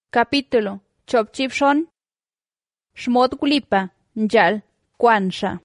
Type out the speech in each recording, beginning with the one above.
Capítulo Chopchipshon Shmotgulipa Njal Quansha.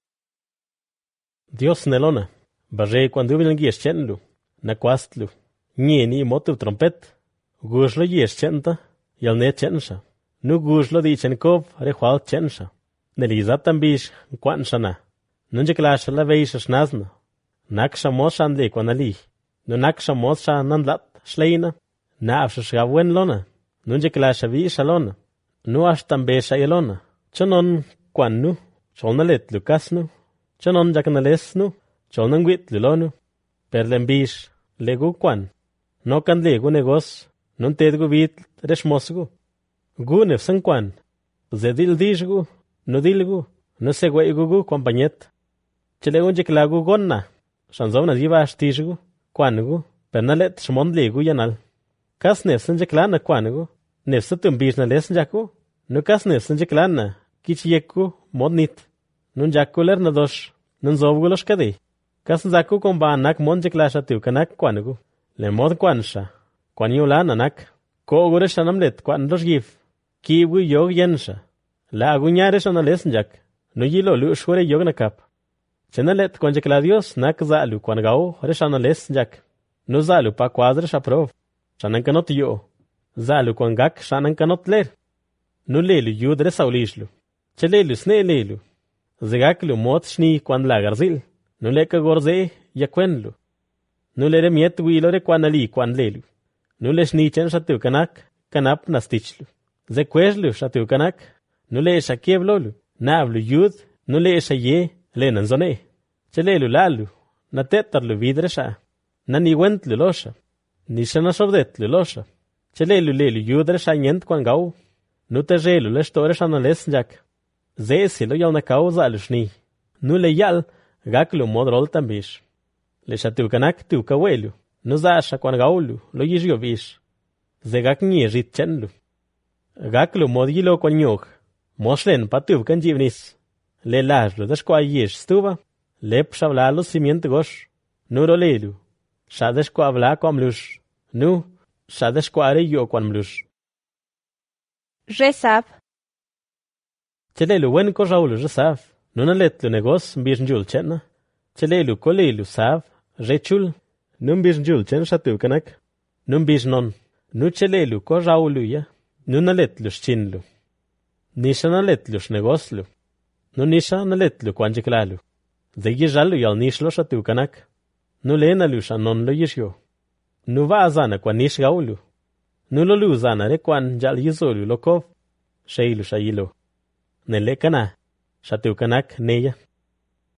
Dios nelona, barre cuando vienen guischenlu, na quastlu, nieni motu trompet, guslo guischenta, yal ne chensha, nu guslo di chenkov rechwal chensha, neliza tambish quanshana, nunje clasha la veisha snazna, naksha moshan le quanali, nu naksha mosha nanlat shleina, na afsha wen lona, nunje clasha vi shalona, nu ashtambesha yelona, chonon quannu, cholnalet lucasnu, chonon jacanalesnu, cholnanguit lulonu, per lembish, legu quan, no can legu negos, non tedgu vit resmosgu, gunef san quan, zedil dishgu, no dilgu, no seguegugu compañet, chelegun jeclagu gonna, shanzona diva astishgu, quangu, per nalet shmon legu yanal, cas nefsan jeclana quangu, nefsa tumbish na les jacu, no cas nefsan jeclana, kichieku, modnit, nun jaculer na dos, nun zovgulos kadi. Kas zaku komba anak mon jeklasha tiu kanak kwanugu. Le mod kwansha. Kwan yula nanak. Ko ogure shanamlet kwan rosgif. Kiwu yog yensha. La agunyare shanales njak. No yilo lu shore yog nakap. Chenalet kwan jekla dios nak zalu kwan gao re shanales njak. No zalu pa kwadre shaprov. Shanan kanot yo. Zalu kwan gak shanan kanot ler. No lelu yudre saulishlu. Chelelu sne lelu. Zegaklu mot shni kwan lagarzil. No leka gorze yakwenlu. No le remiet wilore kwan ali kwan lelu. No le shnichen shatu kanak, kanap nastichlu. Zekweslu shatu kanak, no le shakievlolu. Navlu yud, no le shaye, le nanzone. Chelelu lalu, na tetarlu vidresha. Na ni wentlu losha. Ni shana shovdetlu losha. Chelelu lelu yudre shanyent kwan gau. No te jelu le shtore shanales jak. Zesilo yal na causa alushni. No le yal, gaklu modrol tambish. Le shatiu kanak tiu kawelu. No zasha kwan gaulu, lo yizio vish. Ze gak nye rit chenlu. Gaklu modgilo kwan nyog. Moslen patiu kan jivnis. Le lajlu dashkwa yish stuva. Le pshavlalo simiente gosh. No rolelu. Shadeshkwa avla kwa mlush. Nu, shadeshkwa re yo kwan mlush. Resab Chelelu wen ko raulu resab. Nuna letlu negos mbirnjul chena. Chelelu kolelu sav, rechul. Nun birnjul chen shatu kanak. Nun birnon. Nu chelelu ko raulu ya. Nuna letlu chinlu. Nisha na letlu negoslu. Nu nisha na letlu kwanjiklalu. Zegi jalu yal nishlo shatu kanak. Nu lena lu shanon lo yishyo. Nu va azana kwa nish gaulu. Nu lo lu zana re kwan jal yizolu lokov. Shailu shayilo. Nele kana. Shatu kanak neya.